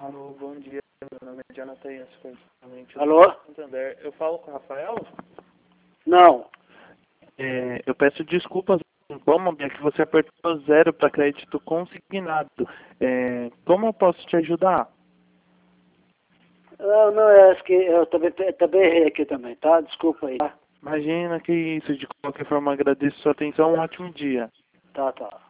Alô, bom dia. Meu nome é Jonathan Yascoy. Alô? Santander. Eu falo com o Rafael? Não. Eu peço desculpas pelo incômodo, é que você apertou 0 para crédito consignado. Como eu posso te ajudar? Não, é que eu também errei aqui também, tá? Desculpa aí, tá? Imagina que isso. De qualquer forma, agradeço sua atenção. Um ótimo dia. Tá.